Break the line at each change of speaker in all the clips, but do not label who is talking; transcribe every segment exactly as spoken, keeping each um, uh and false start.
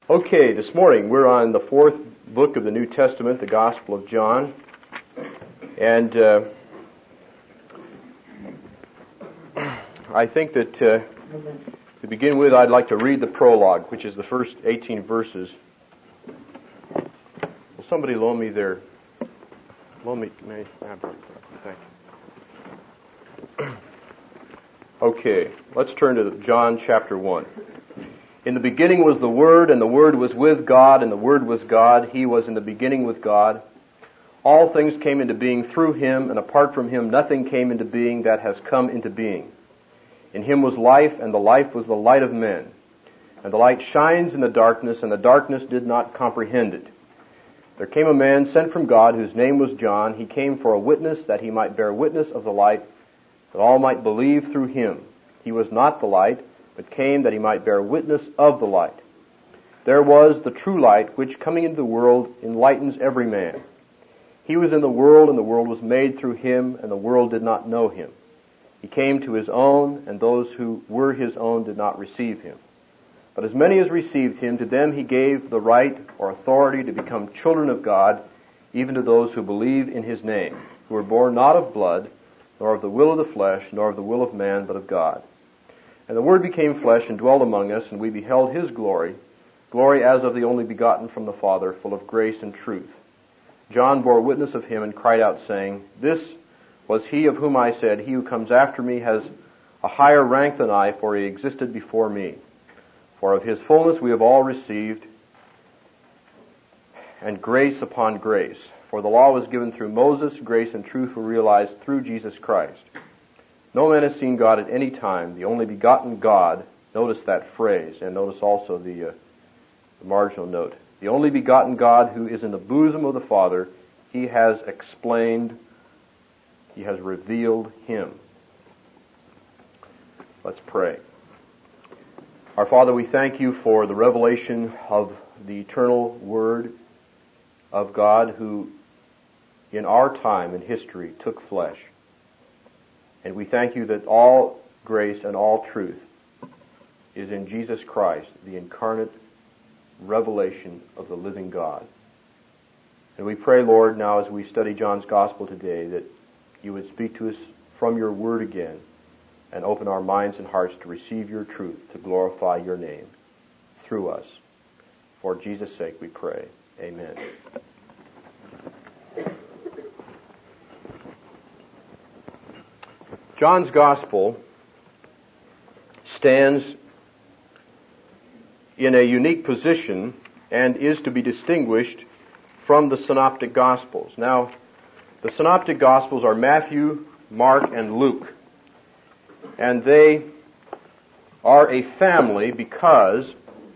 Okay, this morning we're on the fourth book of the New Testament, the Gospel of John. And uh, I think that uh, to begin with, I'd like to read the prologue, which is the first eighteen verses. Will somebody loan me their... Loan me... May, thank you. Okay, let's turn to John chapter one. In the beginning was the Word, and the Word was with God, and the Word was God. He was in the beginning with God. All things came into being through Him, and apart from Him nothing came into being that has come into being. In Him was life, and the life was the light of men. And the light shines in the darkness, and the darkness did not comprehend it. There came a man sent from God, whose name was John. He came for a witness, that he might bear witness of the light, that all might believe through him. He was not the light, but came that he might bear witness of the light. There was the true light, which coming into the world enlightens every man. He was in the world, and the world was made through him, and the world did not know him. He came to his own, and those who were his own did not receive him. But as many as received him, to them he gave the right or authority to become children of God, even to those who believe in his name, who were born not of blood, nor of the will of the flesh, nor of the will of man, but of God. And the Word became flesh and dwelt among us, and we beheld His glory, glory as of the only begotten from the Father, full of grace and truth. John bore witness of Him and cried out, saying, This was He of whom I said, He who comes after me has a higher rank than I, for He existed before me. For of His fullness we have all received, and grace upon grace. For the law was given through Moses, grace and truth were realized through Jesus Christ. No man has seen God at any time, the only begotten God. Notice that phrase, and notice also the, uh, the marginal note. The only begotten God who is in the bosom of the Father, He has explained, He has revealed Him. Let's pray. Our Father, we thank You for the revelation of the eternal Word of God who in our time in history took flesh. And we thank You that all grace and all truth is in Jesus Christ, the incarnate revelation of the living God. And we pray, Lord, now as we study John's Gospel today, that You would speak to us from Your Word again and open our minds and hearts to receive Your truth, to glorify Your name through us. For Jesus' sake we pray. Amen. John's Gospel stands in a unique position and is to be distinguished from the Synoptic Gospels. Now, the Synoptic Gospels are Matthew, Mark, and Luke. And they are a family because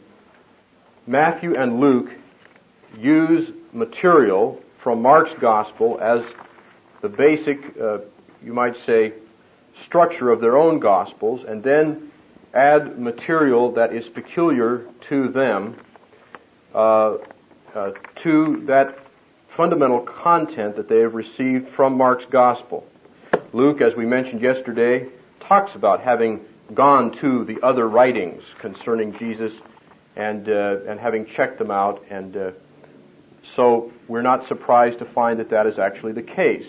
Matthew and Luke use material from Mark's Gospel as the basic, uh, you might say, structure of their own Gospels, and then add material that is peculiar to them uh, uh, to that fundamental content that they have received from Mark's Gospel. Luke, as we mentioned yesterday, talks about having gone to the other writings concerning Jesus and uh, and having checked them out, and uh, so we're not surprised to find that that is actually the case.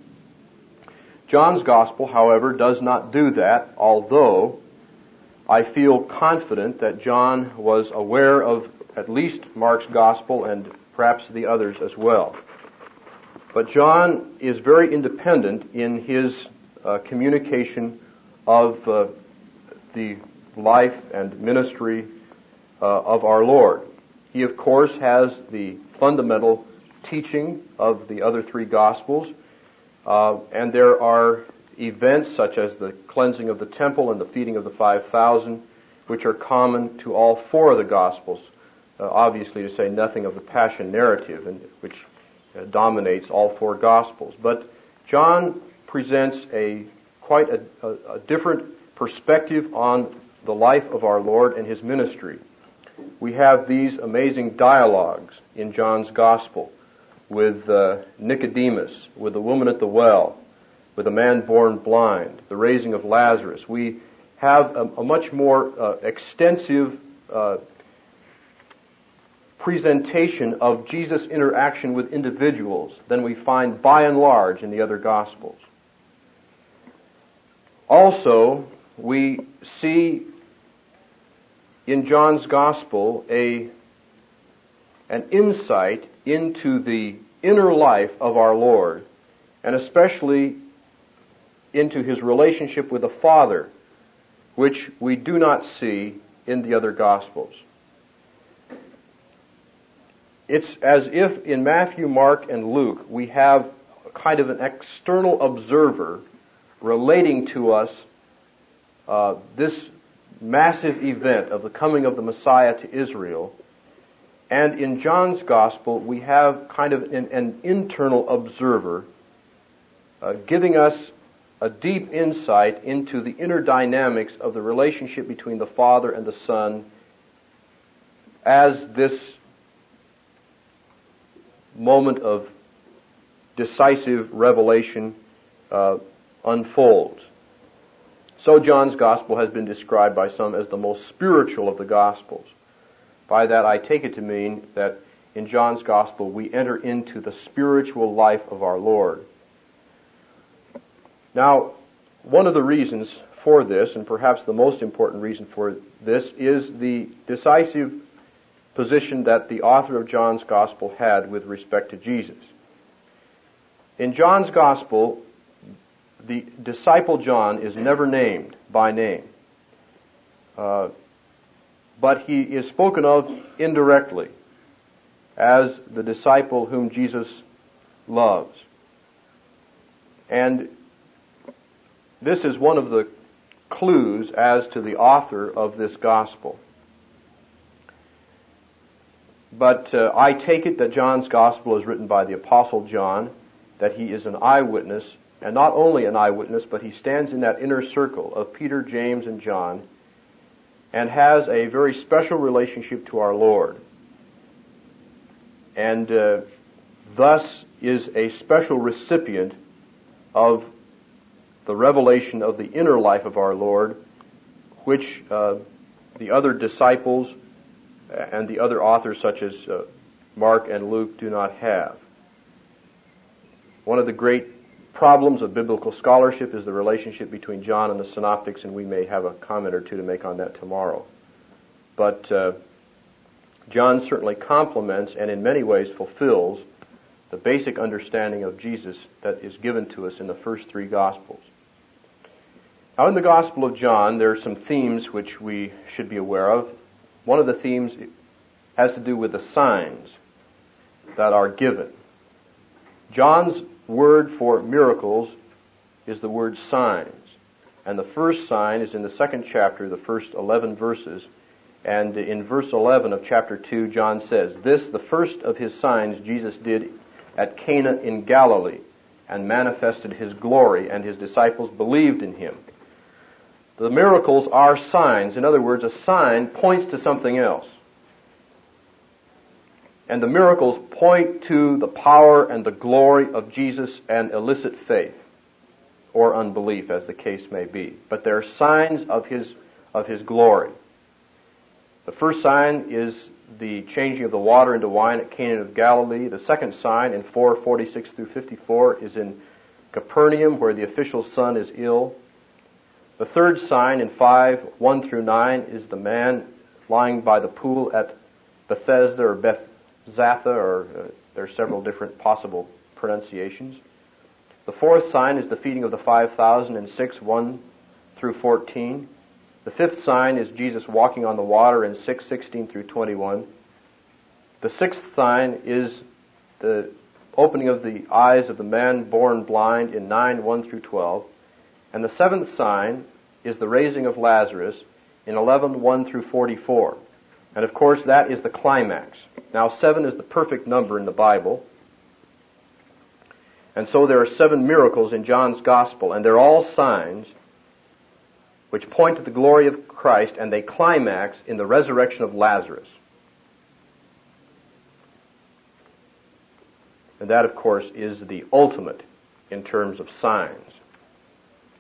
John's Gospel, however, does not do that, although I feel confident that John was aware of at least Mark's Gospel and perhaps the others as well. But John is very independent in his uh, communication of uh, the life and ministry uh, of our Lord. He, of course, has the fundamental teaching of the other three Gospels, uh, and there are events such as the cleansing of the temple and the feeding of the five thousand, which are common to all four of the Gospels, uh, obviously to say nothing of the Passion narrative, and, which uh, dominates all four Gospels. But John presents a quite a, a, a different perspective on the life of our Lord and His ministry. We have these amazing dialogues in John's Gospel with uh, Nicodemus, with the woman at the well, with a man born blind, the raising of Lazarus. We have a, a much more uh, extensive uh, presentation of Jesus' interaction with individuals than we find by and large in the other Gospels. Also, we see in John's Gospel a, an insight into the inner life of our Lord, and especially into his relationship with the Father, which we do not see in the other Gospels. It's as if in Matthew, Mark, and Luke we have kind of an external observer relating to us uh, this massive event of the coming of the Messiah to Israel. And in John's Gospel we have kind of an, an internal observer uh, giving us a deep insight into the inner dynamics of the relationship between the Father and the Son as this moment of decisive revelation uh, unfolds. So John's Gospel has been described by some as the most spiritual of the Gospels. By that I take it to mean that in John's Gospel we enter into the spiritual life of our Lord. Now, one of the reasons for this, and perhaps the most important reason for this, is the decisive position that the author of John's Gospel had with respect to Jesus. In John's Gospel, the disciple John is never named by name, uh, but he is spoken of indirectly as the disciple whom Jesus loves. And this is one of the clues as to the author of this Gospel. But uh, I take it that John's Gospel is written by the Apostle John, that he is an eyewitness, and not only an eyewitness, but he stands in that inner circle of Peter, James, and John, and has a very special relationship to our Lord. And uh, thus is a special recipient of the revelation of the inner life of our Lord, which uh, the other disciples and the other authors such as uh, Mark and Luke do not have. One of the great problems of biblical scholarship is the relationship between John and the Synoptics, and we may have a comment or two to make on that tomorrow. But uh, John certainly complements and in many ways fulfills the basic understanding of Jesus that is given to us in the first three Gospels. Now, in the Gospel of John, there are some themes which we should be aware of. One of the themes has to do with the signs that are given. John's word for miracles is the word signs. And the first sign is in the second chapter, the first eleven verses. And in verse eleven of chapter two, John says, "This, the first of his signs, Jesus did at Cana in Galilee, and manifested his glory, and his disciples believed in him." The miracles are signs. In other words, a sign points to something else. And the miracles point to the power and the glory of Jesus and elicit faith, or unbelief, as the case may be. But they're signs of his, of his glory. The first sign is the changing of the water into wine at Cana of Galilee. The second sign, in four forty-six through fifty-four, is in Capernaum, where the official son is ill. The third sign, in five one through nine, is the man lying by the pool at Bethesda or Bethzatha, or uh, there are several different possible pronunciations. The fourth sign is the feeding of the five thousand in six one through fourteen. The fifth sign is Jesus walking on the water in six sixteen through twenty-one. The sixth sign is the opening of the eyes of the man born blind in nine one through twelve. And the seventh sign is the raising of Lazarus in eleven one through forty-four. And of course, that is the climax. Now, seven is the perfect number in the Bible. And so there are seven miracles in John's Gospel, and they're all signs which point to the glory of Christ, and they climax in the resurrection of Lazarus. And that, of course, is the ultimate in terms of signs.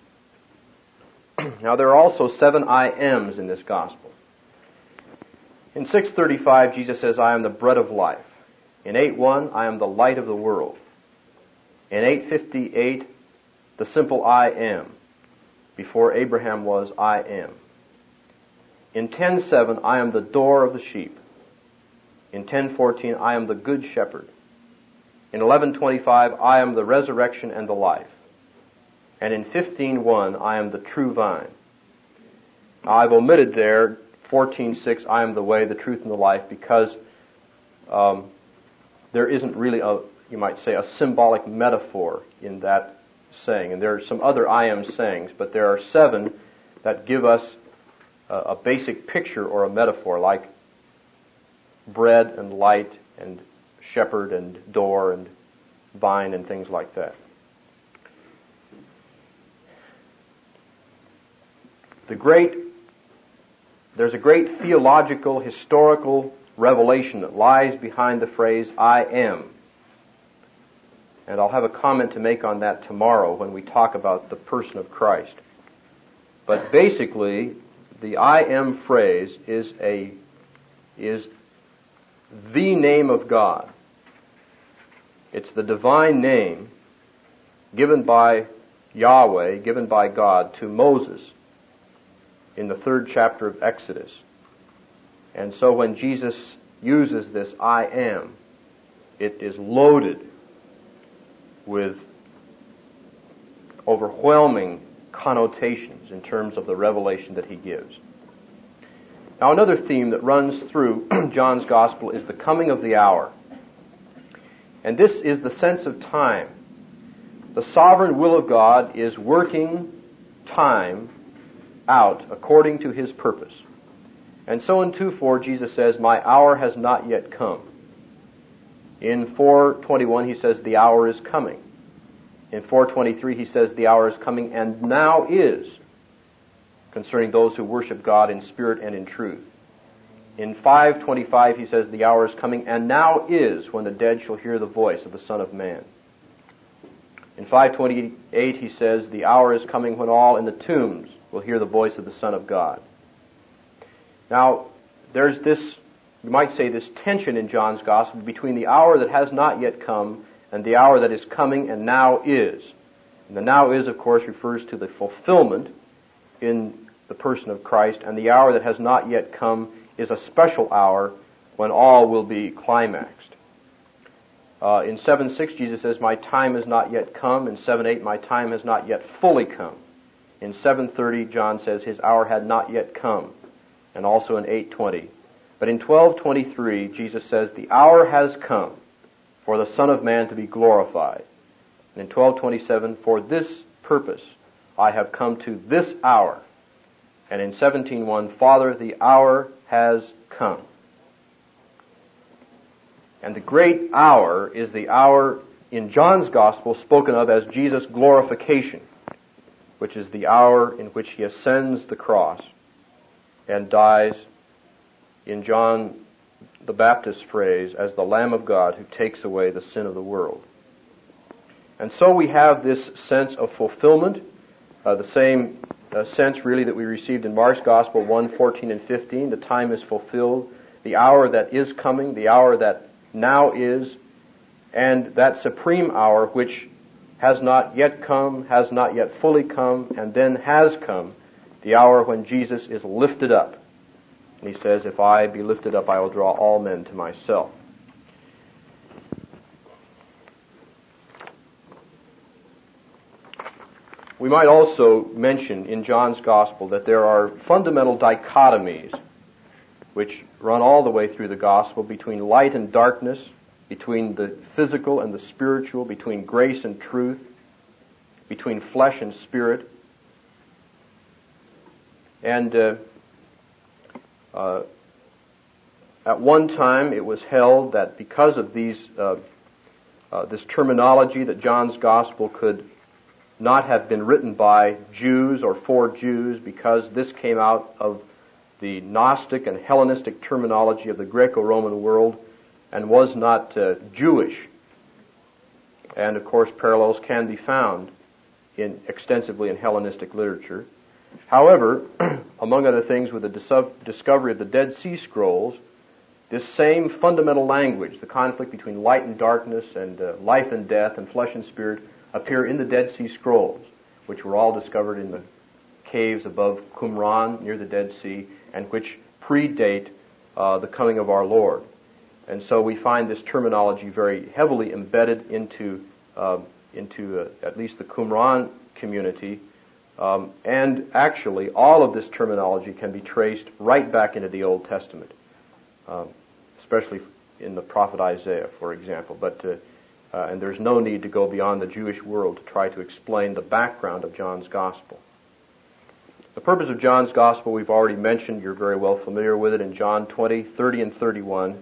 Now, there are also seven I Ams in this Gospel. In six thirty-five, Jesus says, I am the bread of life. In eight one, I am the light of the world. In eight fifty-eight, the simple I am. Before Abraham was, I am. In ten seven, I am the door of the sheep. In ten fourteen, I am the good shepherd. In eleven twenty-five, I am the resurrection and the life. And in fifteen one, I am the true vine. Now, I've omitted there fourteen six, I am the way, the truth, and the life, because um, there isn't really a, you might say, a symbolic metaphor in that saying. And there are some other I am sayings, but there are seven that give us a, a basic picture or a metaphor, like bread and light and shepherd and door and vine and things like that. The great, there's a great theological, historical revelation that lies behind the phrase, I am. And I'll have a comment to make on that tomorrow when we talk about the person of Christ. But basically, the I am phrase is a, is the name of God. It's the divine name given by Yahweh, given by God to Moses in the third chapter of Exodus. And so when Jesus uses this I am, it is loaded with overwhelming connotations in terms of the revelation that he gives. Now, another theme that runs through John's Gospel is the coming of the hour. And this is the sense of time. The sovereign will of God is working time out according to his purpose. And so in two four, Jesus says, my hour has not yet come. In four twenty-one, he says, the hour is coming. In four twenty-three, he says, the hour is coming and now is, concerning those who worship God in spirit and in truth. In five twenty-five, he says, the hour is coming and now is when the dead shall hear the voice of the Son of Man. In five twenty-eight, he says, the hour is coming when all in the tombs will hear the voice of the Son of God. Now, there's this, you might say, this tension in John's Gospel between the hour that has not yet come and the hour that is coming and now is. And the now is, of course, refers to the fulfillment in the person of Christ, and the hour that has not yet come is a special hour when all will be climaxed. Uh, in seven six, Jesus says, my time has not yet come. In seven eight, my time has not yet fully come. In seven thirty, John says, his hour had not yet come. And also in eight twenty. But in twelve twenty-three, Jesus says, the hour has come for the Son of Man to be glorified. And in twelve twenty-seven, for this purpose I have come to this hour. And in seventeen one, Father, the hour has come. And the great hour is the hour in John's Gospel spoken of as Jesus' glorification, which is the hour in which he ascends the cross and dies, in John the Baptist's phrase, as the Lamb of God who takes away the sin of the world. And so we have this sense of fulfillment, uh, the same uh, sense really that we received in Mark's Gospel one fourteen and fifteen. The time is fulfilled, the hour that is coming, the hour that now is, and that supreme hour which has not yet come, has not yet fully come, and then has come, the hour when Jesus is lifted up. And he says, if I be lifted up, I will draw all men to myself. We might also mention in John's Gospel that there are fundamental dichotomies which run all the way through the Gospel between light and darkness, between the physical and the spiritual, between grace and truth, between flesh and spirit. And uh, uh, at one time it was held that because of these uh, uh, this terminology that John's Gospel could not have been written by Jews or for Jews, because this came out of the Gnostic and Hellenistic terminology of the Greco-Roman world and was not uh, Jewish. And of course parallels can be found in extensively in Hellenistic literature. However, among other things, with the dis- discovery of the Dead Sea Scrolls, this same fundamental language, the conflict between light and darkness and uh, life and death and flesh and spirit, appear in the Dead Sea Scrolls, which were all discovered in the caves above Qumran near the Dead Sea, and which predate uh, the coming of our Lord. And so we find this terminology very heavily embedded into uh, into uh, at least the Qumran community. Um, and actually, all of this terminology can be traced right back into the Old Testament, um, especially in the prophet Isaiah, for example. But uh, uh, and there's no need to go beyond the Jewish world to try to explain the background of John's Gospel. The purpose of John's Gospel we've already mentioned. You're very well familiar with it in John twenty, thirty, and thirty-one.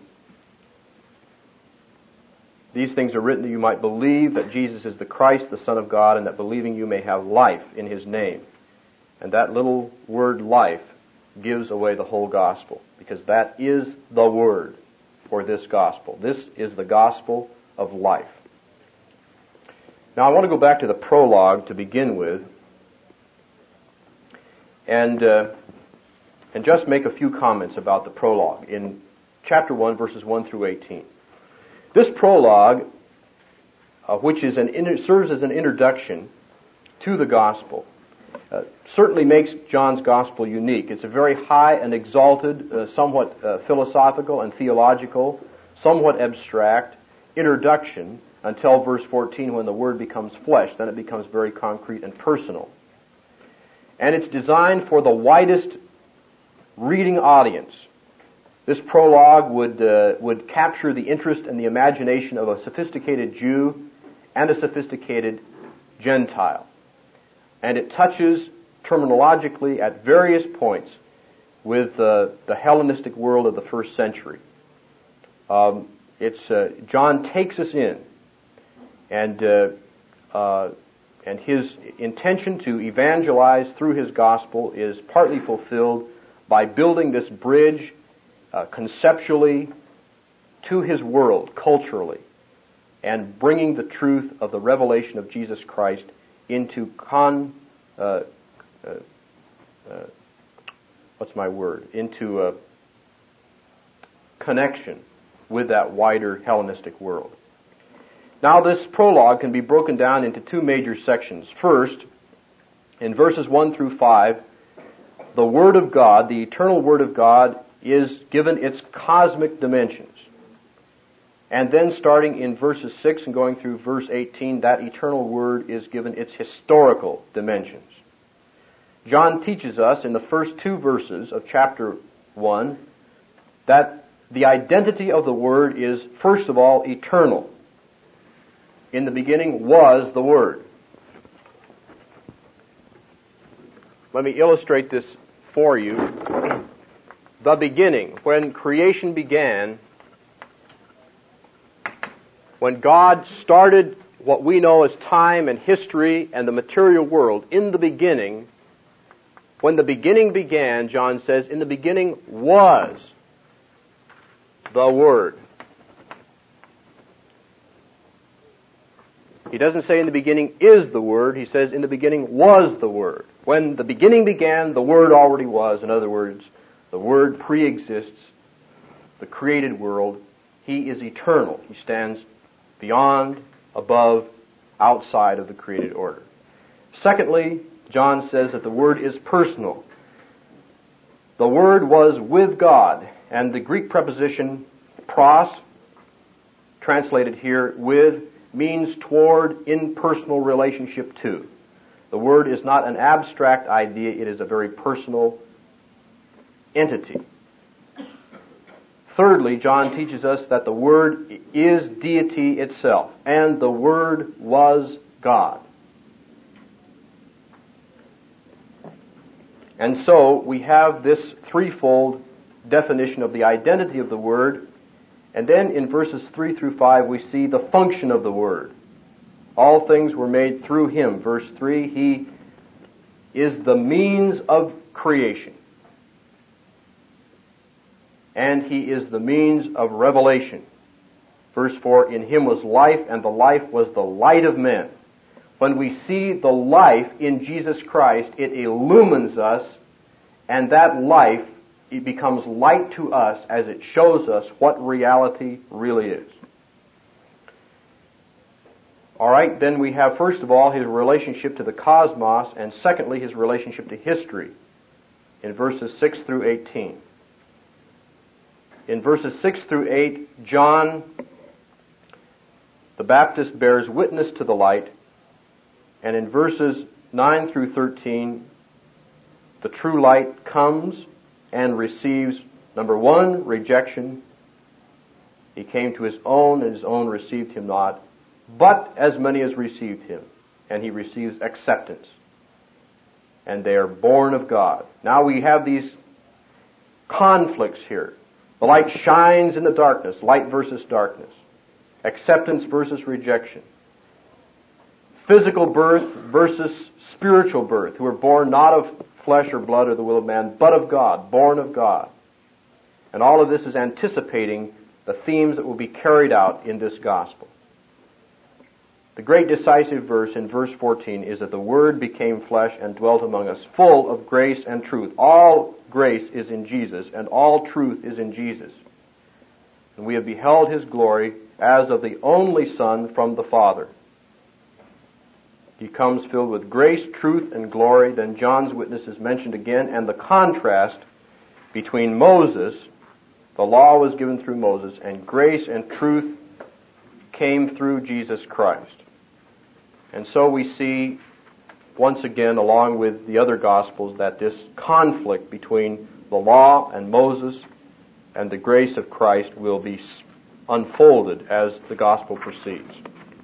These things are written that you might believe that Jesus is the Christ, the Son of God, and that believing you may have life in His name. And that little word life gives away the whole gospel, because that is the word for this gospel. This is the gospel of life. Now I want to go back to the prologue to begin with, and uh, and just make a few comments about the prologue in chapter one, verses one through eighteen. This prologue, uh, which is an inter- serves as an introduction to the gospel, uh, certainly makes John's gospel unique. It's a very high and exalted, uh, somewhat uh, philosophical and theological, somewhat abstract introduction until verse fourteen, when the Word becomes flesh. Then it becomes very concrete and personal. And it's designed for the widest reading audience. This prologue would uh, would capture the interest and the imagination of a sophisticated Jew and a sophisticated Gentile. And it touches terminologically at various points with uh, the Hellenistic world of the first century. Um, it's uh, John takes us in, and uh, uh, and his intention to evangelize through his gospel is partly fulfilled by building this bridge Uh, conceptually to his world, culturally, and bringing the truth of the revelation of Jesus Christ into con, uh, uh, uh, what's my word, into a connection with that wider Hellenistic world. Now this prologue can be broken down into two major sections. First, in verses one through five, the Word of God, the eternal Word of God, is given its cosmic dimensions. And then starting in verses six and going through verse eighteen, that eternal Word is given its historical dimensions. John teaches us in the first two verses of chapter one that the identity of the Word is, first of all, eternal. In the beginning was the Word. Let me illustrate this for you. The beginning, when creation began, when God started what we know as time and history and the material world, in the beginning, when the beginning began, John says, in the beginning was the Word. He doesn't say in the beginning is the Word, he says in the beginning was the Word. When the beginning began, the Word already was. In other words, the Word pre-exists the created world. He is eternal. He stands beyond, above, outside of the created order. Secondly, John says that the Word is personal. The Word was with God, and the Greek preposition pros, translated here with, means toward, in personal relationship to. The Word is not an abstract idea, it is a very personal entity. Thirdly, John teaches us that the Word is deity itself, and the Word was God. And so we have this threefold definition of the identity of the Word, and then in verses three through five we see the function of the Word. All things were made through Him. Verse three, He is the means of creation. And He is the means of revelation. Verse four, in Him was life, and the life was the light of men. when we see the life in Jesus Christ, it illumines us, and that life, it becomes light to us as it shows us what reality really is. All right, then we have, first of all, his relationship to the cosmos, and secondly, his relationship to history in verses six through eighteen. In verses six through eight, John the Baptist bears witness to the light, and in verses nine through thirteen, the true light comes and receives, number one, rejection. He came to his own, and his own received him not. But as many as received him, and he receives acceptance. And they are born of God. Now we have these conflicts here. The light shines in the darkness, light versus darkness. Acceptance versus rejection. Physical birth versus spiritual birth, who are born not of flesh or blood or the will of man, but of God, born of God. And all of this is anticipating the themes that will be carried out in this gospel. The great decisive verse in verse fourteen is that the Word became flesh and dwelt among us, full of grace and truth. All grace is in Jesus, and all truth is in Jesus. And we have beheld His glory as of the only Son from the Father. He comes filled with grace, truth, and glory. Then John's witness is mentioned again, and the contrast between Moses, the law was given through Moses, and grace and truth came through Jesus Christ. And so we see, once again, along with the other Gospels, that this conflict between the law and Moses and the grace of Christ will be unfolded as the Gospel proceeds.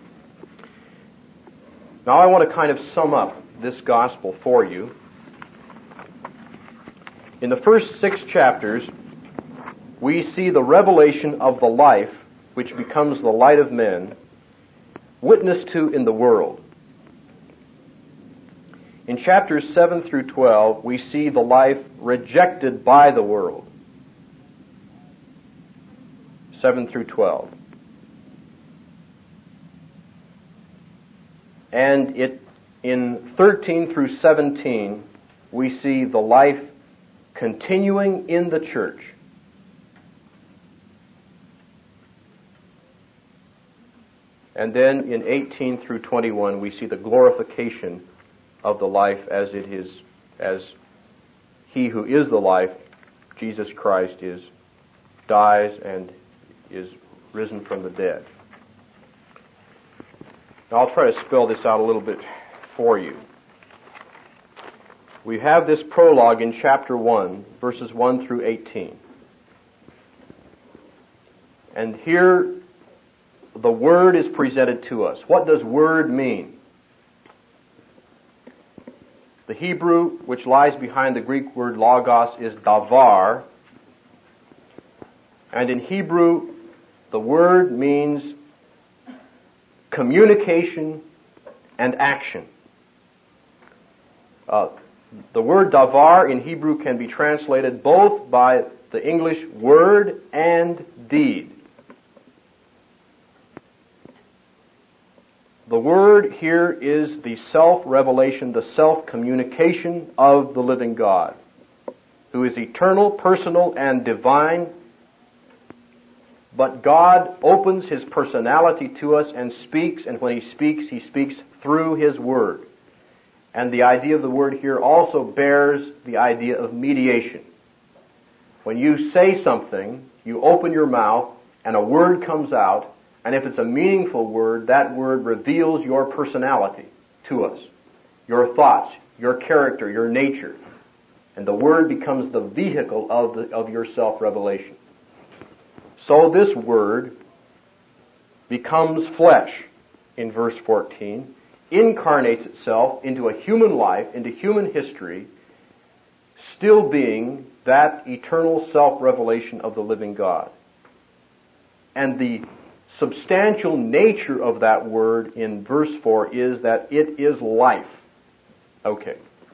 Now I want to kind of sum up this Gospel for you. In the first six chapters, we see the revelation of the life which becomes the light of men, witnessed to in the world. In chapters seven through twelve, we see the life rejected by the world. seven through twelve. And it, in thirteen through seventeen, we see the life continuing in the church. And then in eighteen through twenty-one, we see the glorification of the life as it is, as He who is the life, Jesus Christ, is dies and is risen from the dead. Now I'll try to spell this out a little bit for you. We have this prologue in chapter one, verses one through eighteen. And here the Word is presented to us. What does Word mean? The Hebrew, which lies behind the Greek word logos, is davar. And in Hebrew, the word means communication and action. Uh, the word davar in Hebrew can be translated both by the English word and deed. The word here is the self-revelation, the self-communication of the living God, who is eternal, personal, and divine. But God opens His personality to us and speaks, and when He speaks, He speaks through His Word. And the idea of the word here also bears the idea of mediation. When you say something, you open your mouth, and a word comes out, and if it's a meaningful word, that word reveals your personality to us, your thoughts, your character, your nature. And the word becomes the vehicle of, the, of your self-revelation. So this word becomes flesh in verse fourteen, incarnates itself into a human life, into human history, still being that eternal self-revelation of the living God. And the substantial nature of that word in verse four is that it is life. Okay.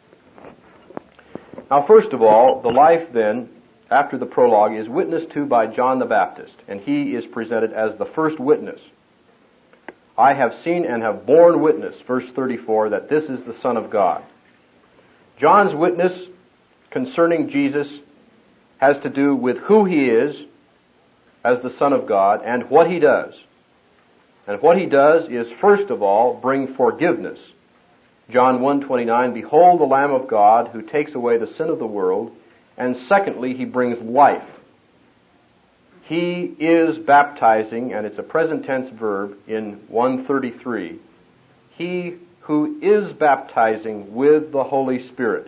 Now, first of all, the life then, after the prologue, is witnessed to by John the Baptist, and he is presented as the first witness I have seen and have borne witness, verse thirty-four, that this is the Son of God. John's witness concerning Jesus has to do with who he is as the Son of God and what he does. And what he does is, first of all, bring forgiveness. John one twenty-nine, behold the Lamb of God who takes away the sin of the world. And secondly, he brings life. He is baptizing, and it's a present tense verb in one thirty-three. He who is baptizing with the Holy Spirit.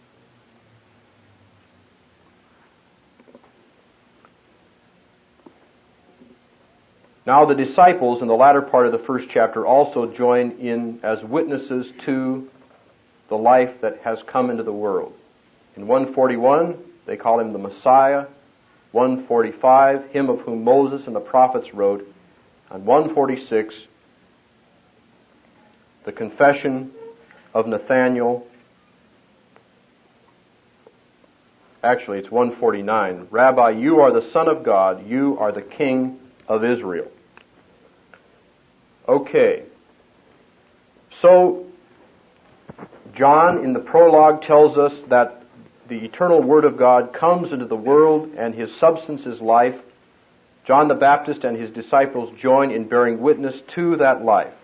Now the disciples in the latter part of the first chapter also join in as witnesses to the life that has come into the world. In one forty-one, they call him the Messiah. one forty-five, him of whom Moses and the prophets wrote. And one forty-six, the confession of Nathanael. Actually, it's one forty-nine. Rabbi, you are the Son of God. You are the King of Israel. Okay. So, John in the prologue tells us that the eternal Word of God comes into the world and his substance is life. John the Baptist and his disciples join in bearing witness to that life.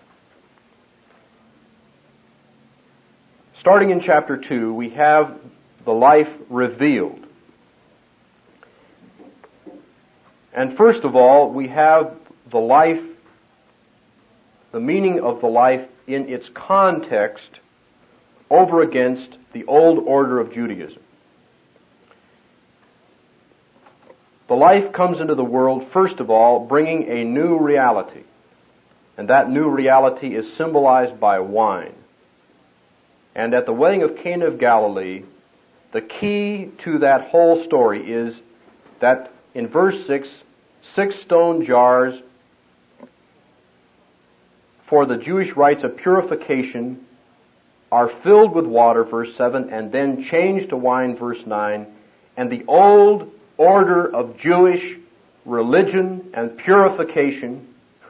Starting in chapter two, we have the life revealed. And first of all, we have the life, the meaning of the life in its context over against the old order of Judaism. The life comes into the world, first of all, bringing a new reality. And that new reality is symbolized by wine. And at the wedding of Cana of Galilee, the key to that whole story is that in verse six, six stone jars for the Jewish rites of purification are filled with water, verse seven, and then changed to wine, verse nine, and the old order of Jewish religion and purification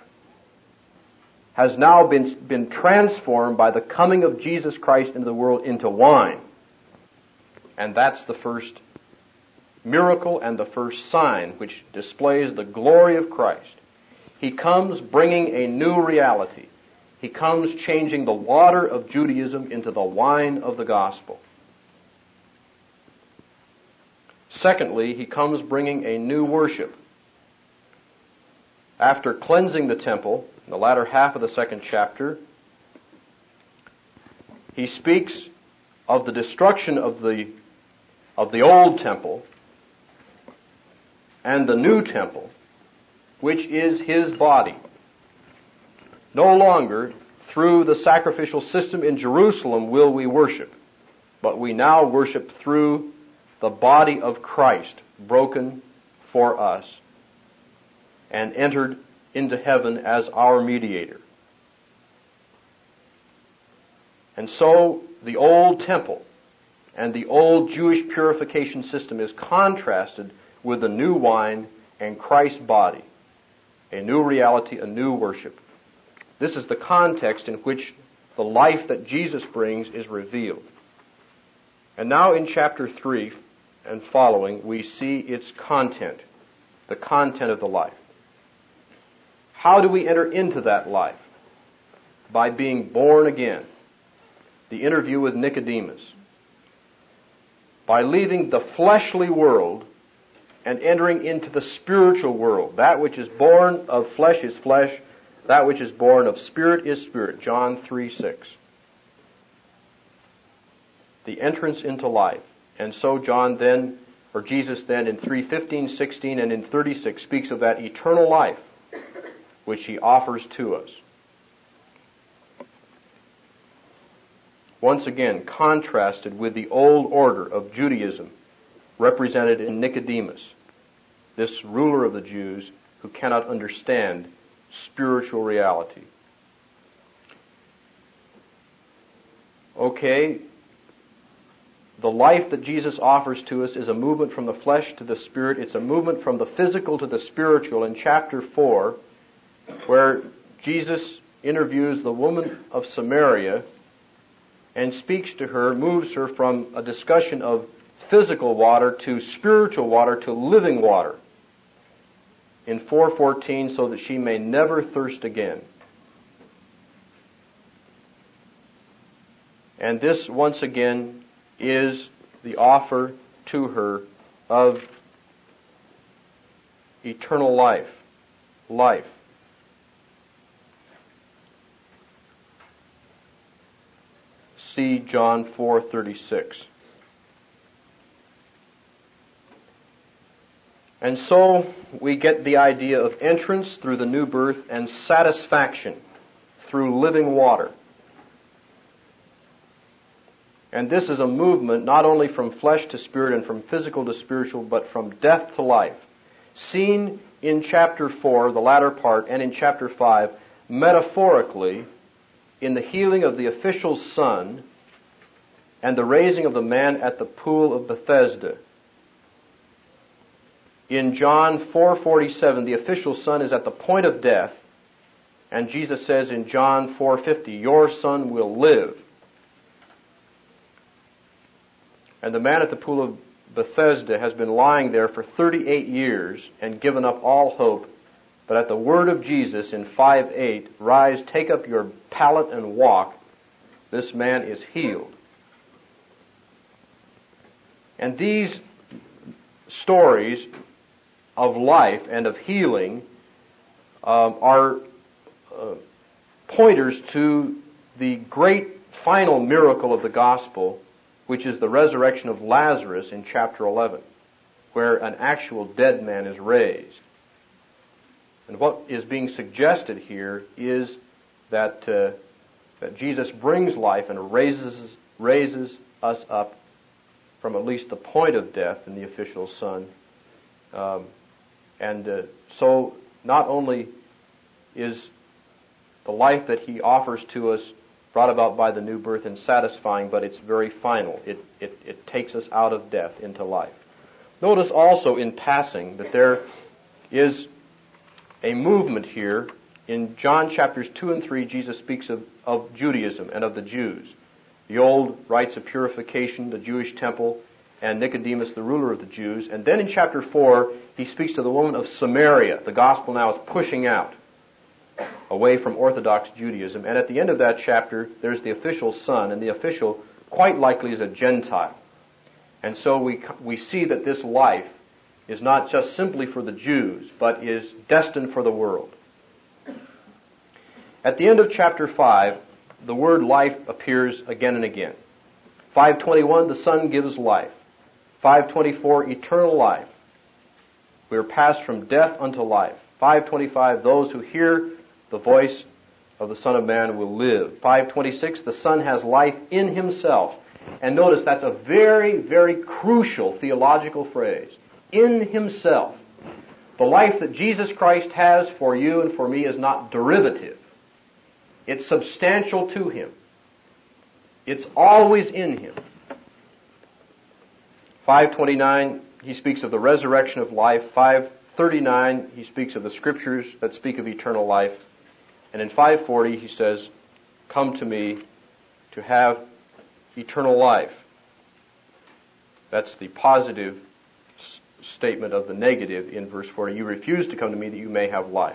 has now been, been transformed by the coming of Jesus Christ into the world into wine. And that's the first miracle and the first sign which displays the glory of Christ. He comes bringing a new reality. He comes changing the water of Judaism into the wine of the gospel. Secondly, he comes bringing a new worship. After cleansing the temple, in the latter half of the second chapter, he speaks of the destruction of the, of the old temple and the new temple, which is his body. No longer, through the sacrificial system in Jerusalem, will we worship, but we now worship through the body of Christ, broken for us, and entered into heaven as our mediator. And so, the old temple and the old Jewish purification system is contrasted with the new wine and Christ's body, a new reality, a new worship. This is the context in which the life that Jesus brings is revealed. And now in chapter three and following, we see its content, the content of the life. How do we enter into that life? By being born again. The interview with Nicodemus. By leaving the fleshly world and entering into the spiritual world. That which is born of flesh is flesh. That which is born of spirit is spirit. John three six. The entrance into life. And so John then, or Jesus then in three fifteen, sixteen, and in thirty-six speaks of that eternal life which he offers to us. Once again, contrasted with the old order of Judaism represented in Nicodemus, this ruler of the Jews who cannot understand spiritual reality. Okay, the life that Jesus offers to us is a movement from the flesh to the spirit. It's a movement from the physical to the spiritual in chapter four, where Jesus interviews the woman of Samaria and speaks to her, moves her from a discussion of physical water to spiritual water to living water in four fourteen, so that she may never thirst again. And this, once again, is the offer to her of eternal life. Life. See John four thirty-six. And so we get the idea of entrance through the new birth and satisfaction through living water. And this is a movement not only from flesh to spirit and from physical to spiritual, but from death to life. Seen in chapter four, the latter part, and in chapter five, metaphorically, in the healing of the official's son and the raising of the man at the pool of Bethesda. In John four forty-seven, the official's son is at the point of death, and Jesus says in John four fifty, your son will live. And the man at the pool of Bethesda has been lying there for thirty-eight years and given up all hope. But at the word of Jesus in five eight, rise, take up your pallet and walk, this man is healed. And these stories of life and of healing um, are uh, pointers to the great final miracle of the gospel, which is the resurrection of Lazarus in chapter eleven, where an actual dead man is raised. And what is being suggested here is that uh, that Jesus brings life and raises raises us up from at least the point of death in the official's son. Um, and uh, so not only is the life that he offers to us brought about by the new birth and satisfying, but it's very final. It, it, it takes us out of death into life. Notice also in passing that there is a movement here. In John chapters two and three, Jesus speaks of, of Judaism and of the Jews. The old rites of purification, the Jewish temple, and Nicodemus, the ruler of the Jews. And then in chapter four, he speaks to the woman of Samaria. The gospel now is pushing out away from Orthodox Judaism. And at the end of that chapter, there's the official's son, and the official quite likely is a Gentile. And so we we see that this life is not just simply for the Jews, but is destined for the world. At the end of chapter five, the word life appears again and again. five twenty-one, the Son gives life. five twenty-four, eternal life. We are passed from death unto life. five twenty-five, those who hear the voice of the Son of Man will live. five twenty-six, the Son has life in himself. And notice that's a very, very crucial theological phrase. In himself. The life that Jesus Christ has for you and for me is not derivative. It's substantial to him. It's always in him. five twenty-nine, he speaks of the resurrection of life. five thirty-nine, he speaks of the scriptures that speak of eternal life. And in five forty, he says, come to me to have eternal life. That's the positive s- statement of the negative in verse forty. You refuse to come to me that you may have life.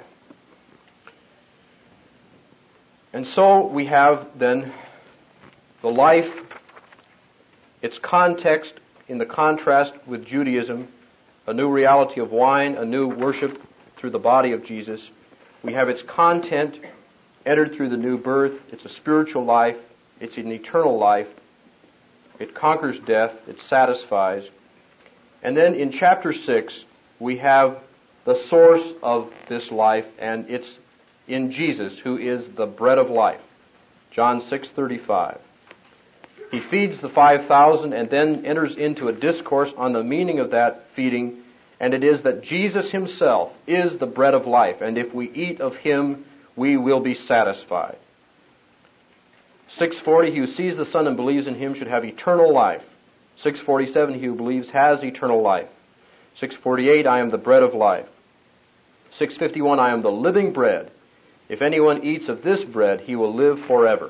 And so we have then the life, its context in the contrast with Judaism, a new reality of wine, a new worship through the body of Jesus. We have its content entered through the new birth. It's a spiritual life. It's an eternal life. It conquers death. It satisfies. And then in chapter six, we have the source of this life, and it's in Jesus, who is the bread of life. John six thirty-five. He feeds the five thousand and then enters into a discourse on the meaning of that feeding, and it is that Jesus himself is the bread of life, and if we eat of him, we will be satisfied. six forty, he who sees the Son and believes in him should have eternal life. six forty-seven, he who believes has eternal life. six forty-eight, I am the bread of life. six fifty-one, I am the living bread. If anyone eats of this bread, he will live forever.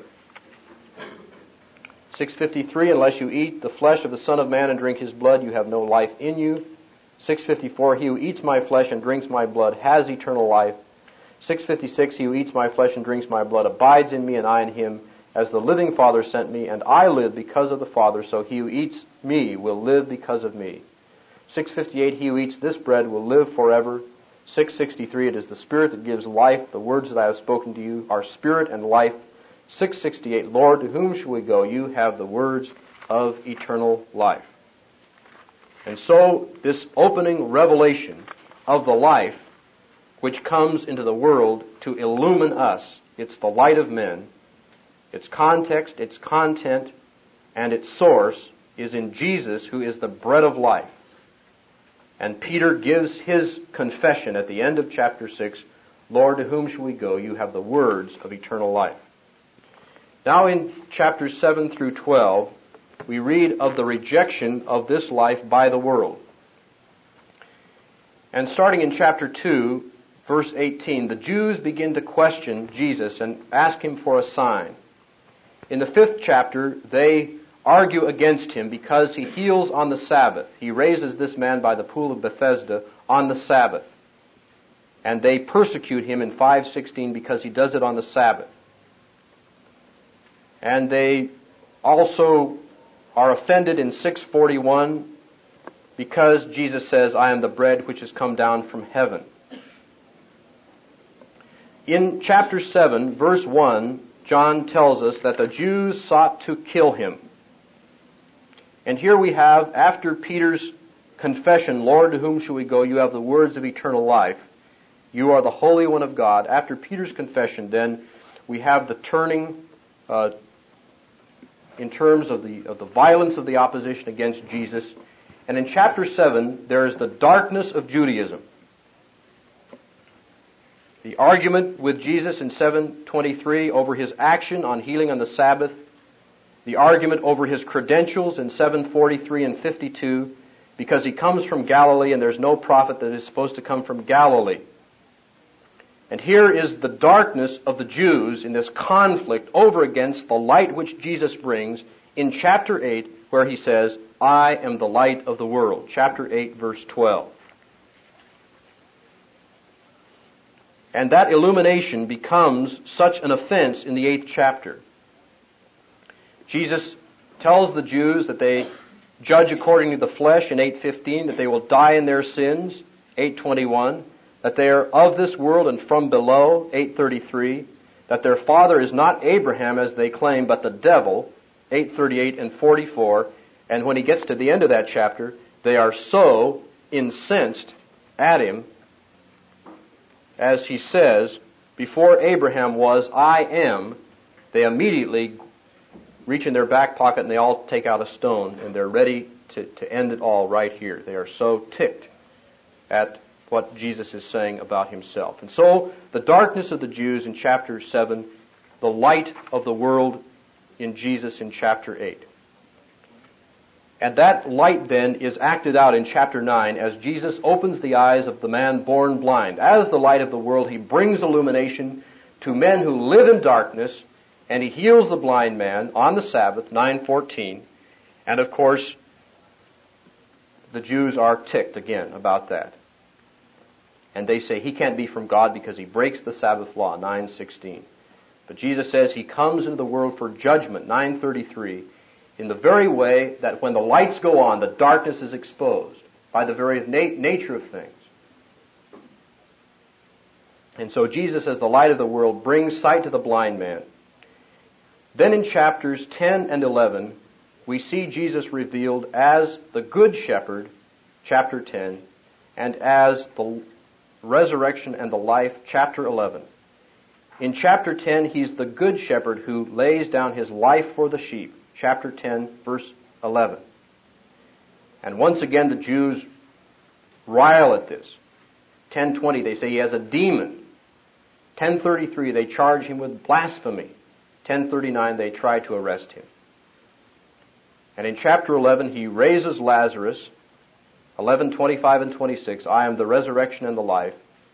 six fifty-three, unless you eat the flesh of the Son of Man and drink his blood, you have no life in you. six fifty-four, he who eats my flesh and drinks my blood has eternal life. six fifty-six, he who eats my flesh and drinks my blood abides in me and I in him, as the living Father sent me, and I live because of the Father, so he who eats me will live because of me. six fifty-eight, he who eats this bread will live forever. six sixty-three, it is the Spirit that gives life. The words that I have spoken to you are spirit and life. six sixty-eight, Lord, to whom shall we go? You have the words of eternal life. And so, this opening revelation of the life which comes into the world to illumine us, it's the light of men, its context, its content, and its source is in Jesus, who is the bread of life. And Peter gives his confession at the end of chapter six, Lord, to whom shall we go? You have the words of eternal life. Now in chapters seven through twelve, we read of the rejection of this life by the world. And starting in chapter two, verse eighteen, the Jews begin to question Jesus and ask him for a sign. In the fifth chapter, they argue against him because he heals on the Sabbath. He raises this man by the pool of Bethesda on the Sabbath. And they persecute him in five sixteen because he does it on the Sabbath. And they also are offended in six forty-one because Jesus says, I am the bread which has come down from heaven. In chapter seven, verse one, John tells us that the Jews sought to kill him. And here we have, after Peter's confession, Lord, to whom shall we go? You have the words of eternal life. You are the Holy One of God. After Peter's confession, then, we have the turning uh, in terms of the of the violence of the opposition against Jesus. And in chapter seven, there is the darkness of Judaism. The argument with Jesus in seven twenty-three over his action on healing on the Sabbath. The argument over his credentials in seven forty-three and fifty-two, because he comes from Galilee and there's no prophet that is supposed to come from Galilee. And here is the darkness of the Jews in this conflict over against the light which Jesus brings in chapter eight, where he says, I am the light of the world. Chapter eight, verse twelve. And that illumination becomes such an offense in the eighth chapter. Jesus tells the Jews that they judge according to the flesh in eight fifteen, that they will die in their sins, eight twenty-one, that they are of this world and from below, eight thirty-three, that their father is not Abraham as they claim, but the devil, eight thirty-eight and forty-four, and when he gets to the end of that chapter, they are so incensed at him, as he says, before Abraham was, I am, they immediately reach in their back pocket and they all take out a stone and they're ready to, to end it all right here. They are so ticked at what Jesus is saying about himself. And so the darkness of the Jews in chapter seven, the light of the world in Jesus in chapter eight. And that light then is acted out in chapter nine as Jesus opens the eyes of the man born blind. As the light of the world, he brings illumination to men who live in darkness, and he heals the blind man on the Sabbath, nine fourteen. And of course, the Jews are ticked again about that. And they say he can't be from God because he breaks the Sabbath law, nine sixteen. But Jesus says he comes into the world for judgment, nine thirty-three, in the very way that when the lights go on, the darkness is exposed by the very na- nature of things. And so Jesus, as the light of the world, brings sight to the blind man. Then in chapters ten and eleven, we see Jesus revealed as the Good Shepherd, chapter ten, and as the resurrection and the life, chapter eleven. In chapter ten, he's the Good Shepherd who lays down his life for the sheep, chapter ten, verse eleven. And once again, the Jews rile at this. ten twenty, they say he has a demon. ten thirty-three, they charge him with blasphemy. ten thirty-nine, they try to arrest him. And in chapter eleven, he raises Lazarus. eleven twenty-five and twenty-six, I am the resurrection and the life.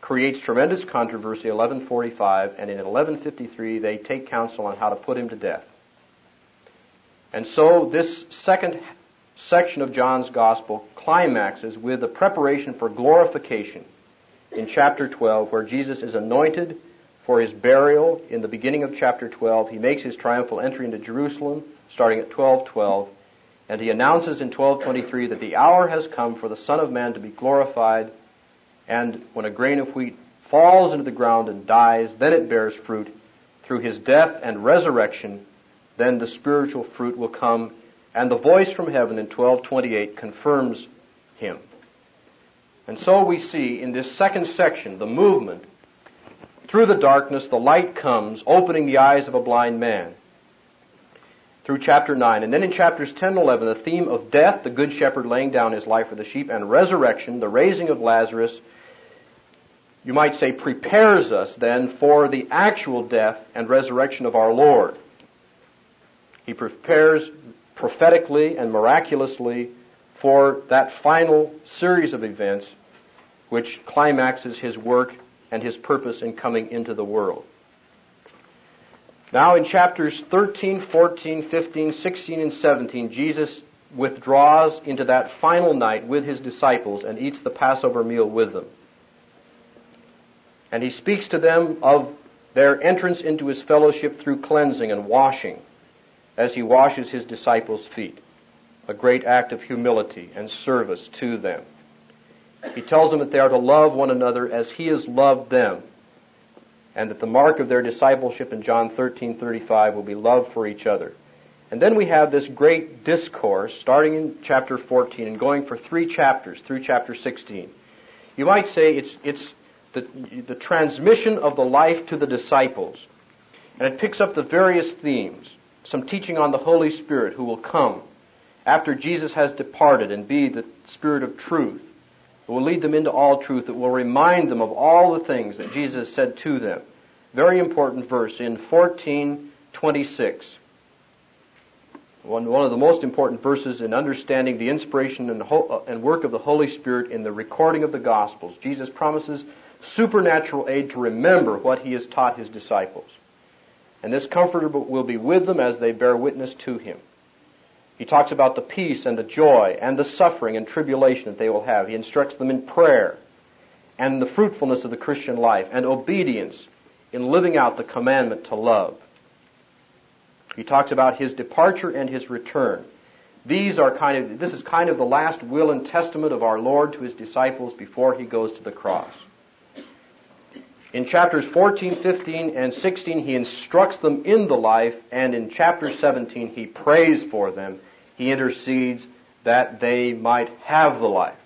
creates tremendous controversy, eleven forty-five, and in eleven fifty-three they take counsel on how to put him to death. And so this second section of John's Gospel climaxes with the preparation for glorification in chapter twelve, where Jesus is anointed for his burial. In the beginning of chapter twelve, he makes his triumphal entry into Jerusalem, starting at twelve twelve, and he announces in twelve twenty-three that the hour has come for the Son of Man to be glorified, and when a grain of wheat falls into the ground and dies, then it bears fruit. Through his death and resurrection, then the spiritual fruit will come, and the voice from heaven in twelve twenty-eight confirms him. And so we see in this second section the movement. Through the darkness, the light comes, opening the eyes of a blind man. Through chapter nine. And then in chapters ten and eleven, the theme of death, the good shepherd laying down his life for the sheep, and resurrection, the raising of Lazarus, you might say, prepares us then for the actual death and resurrection of our Lord. He prepares prophetically and miraculously for that final series of events which climaxes his work and his purpose in coming into the world. Now in chapters thirteen, fourteen, fifteen, sixteen, and seventeen, Jesus withdraws into that final night with his disciples and eats the Passover meal with them. And he speaks to them of their entrance into his fellowship through cleansing and washing, as he washes his disciples' feet, a great act of humility and service to them. He tells them that they are to love one another as he has loved them, and that the mark of their discipleship in John thirteen thirty-five will be love for each other. And then we have this great discourse starting in chapter fourteen and going for three chapters through chapter sixteen. You might say it's it's the, the transmission of the life to the disciples, and it picks up the various themes. Some teaching on the Holy Spirit who will come after Jesus has departed and be the Spirit of truth. It will lead them into all truth. It will remind them of all the things that Jesus said to them. Very important verse in fourteen twenty-six. One, one of the most important verses in understanding the inspiration and, ho- and work of the Holy Spirit in the recording of the Gospels. Jesus promises supernatural aid to remember what he has taught his disciples. And this Comforter will be with them as they bear witness to him. He talks about the peace and the joy and the suffering and tribulation that they will have. He instructs them in prayer and the fruitfulness of the Christian life and obedience in living out the commandment to love. He talks about his departure and his return. These are kind of, this is kind of the last will and testament of our Lord to his disciples before he goes to the cross. In chapters fourteen, fifteen, and sixteen, he instructs them in the life, and in chapter seventeen, he prays for them. He intercedes that they might have the life.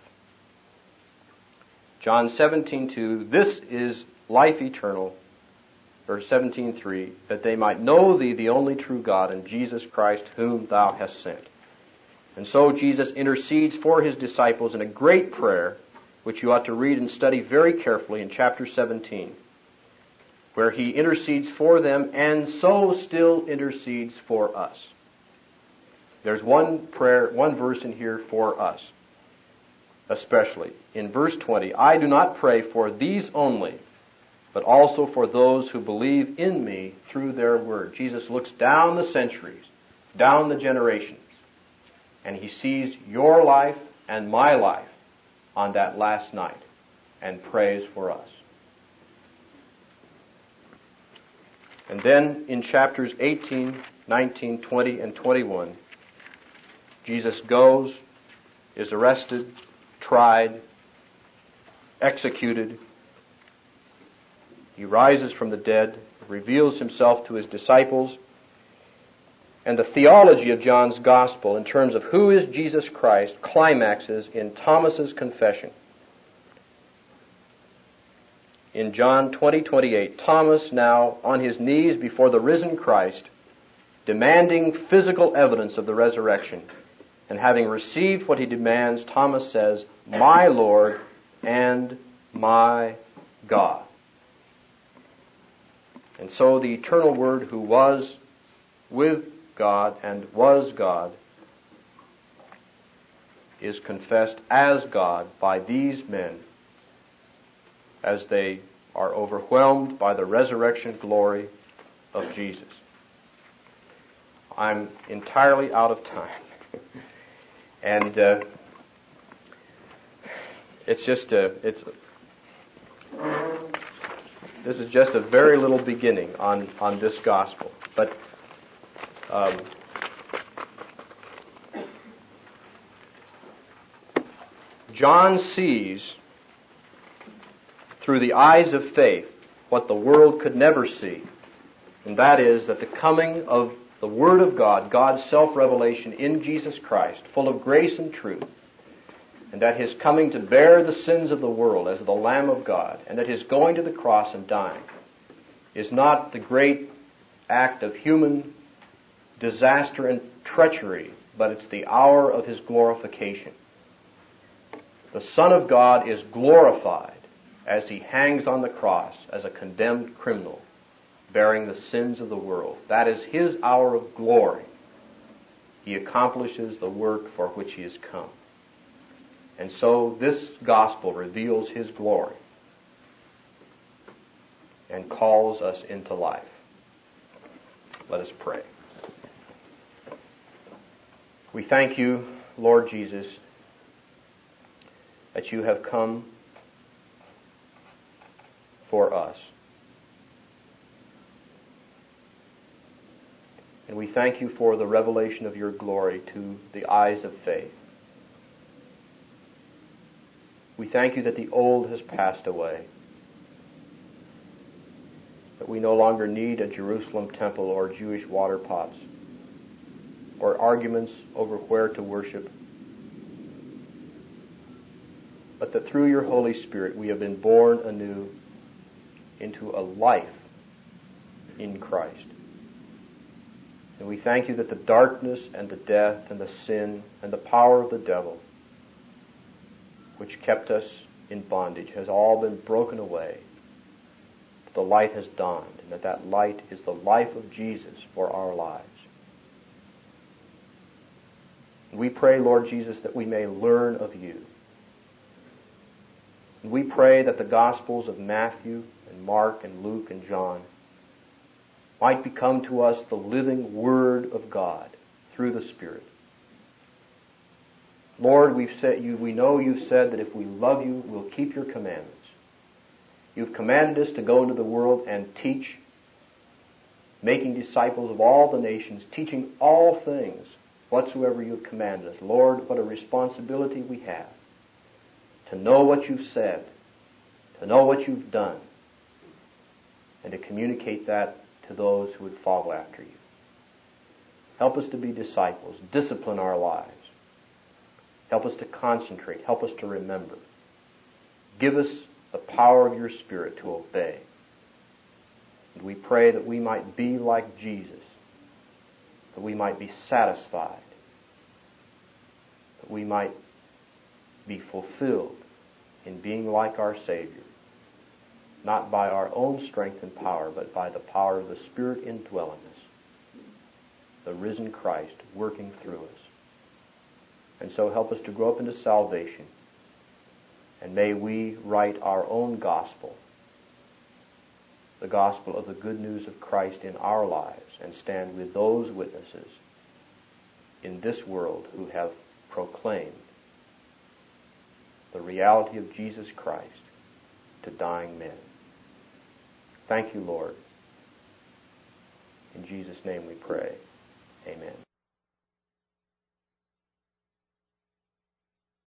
John seventeen two, this is life eternal, verse seventeen three, that they might know thee, the only true God, and Jesus Christ, whom thou hast sent. And so Jesus intercedes for his disciples in a great prayer, which you ought to read and study very carefully in chapter seventeen, where he intercedes for them and so still intercedes for us. There's one prayer, one verse in here for us, especially. In verse twenty, I do not pray for these only, but also for those who believe in me through their word. Jesus looks down the centuries, down the generations, and he sees your life and my life on that last night and prays for us. And then in chapters eighteen, nineteen, twenty, and twenty-one, Jesus goes, is arrested, tried, executed. He rises from the dead, reveals himself to his disciples, and the theology of John's Gospel in terms of who is Jesus Christ climaxes in Thomas's confession. In John twenty twenty-eight, Thomas, now on his knees before the risen Christ, demanding physical evidence of the resurrection, and having received what he demands, Thomas says, my Lord and my God. And so the eternal Word who was with God and was God is confessed as God by these men as they are overwhelmed by the resurrection glory of Jesus. I'm entirely out of time. and uh, it's just a, it's, this is just a very little beginning on, on this gospel. But um, John sees through the eyes of faith what the world could never see. And that is that the coming of the Word of God, God's self-revelation in Jesus Christ, full of grace and truth, and that His coming to bear the sins of the world as the Lamb of God, and that His going to the cross and dying is not the great act of human disaster and treachery, but it's the hour of His glorification. The Son of God is glorified as He hangs on the cross as a condemned criminal, bearing the sins of the world. That is His hour of glory. He accomplishes the work for which He has come. And so this gospel reveals His glory and calls us into life. Let us pray. We thank You, Lord Jesus, that You have come for us. And we thank You for the revelation of Your glory to the eyes of faith. We thank You that the old has passed away, that we no longer need a Jerusalem temple or Jewish water pots or arguments over where to worship, but that through Your Holy Spirit we have been born anew into a life in Christ. And we thank You that the darkness and the death and the sin and the power of the devil, which kept us in bondage, has all been broken away. The light has dawned, and that that light is the life of Jesus for our lives. And we pray, Lord Jesus, that we may learn of You. And we pray that the Gospels of Matthew and Mark and Luke and John might become to us the living Word of God through the Spirit. Lord, we've said you, we know You've said that if we love You, we'll keep Your commandments. You've commanded us to go into the world and teach, making disciples of all the nations, teaching all things whatsoever You've commanded us. Lord, what a responsibility we have to know what You've said, to know what You've done, and to communicate that to those who would follow after You. Help us to be disciples. Discipline our lives. Help us to concentrate. Help us to remember. Give us the power of Your Spirit to obey. And we pray that we might be like Jesus, that we might be satisfied, that we might be fulfilled in being like our Savior, not by our own strength and power, but by the power of the Spirit indwelling us, the risen Christ working through us. And so help us to grow up into salvation, and may we write our own gospel, the gospel of the good news of Christ in our lives, and stand with those witnesses in this world who have proclaimed the reality of Jesus Christ to dying men. Thank You, Lord. In Jesus' name we pray. Amen.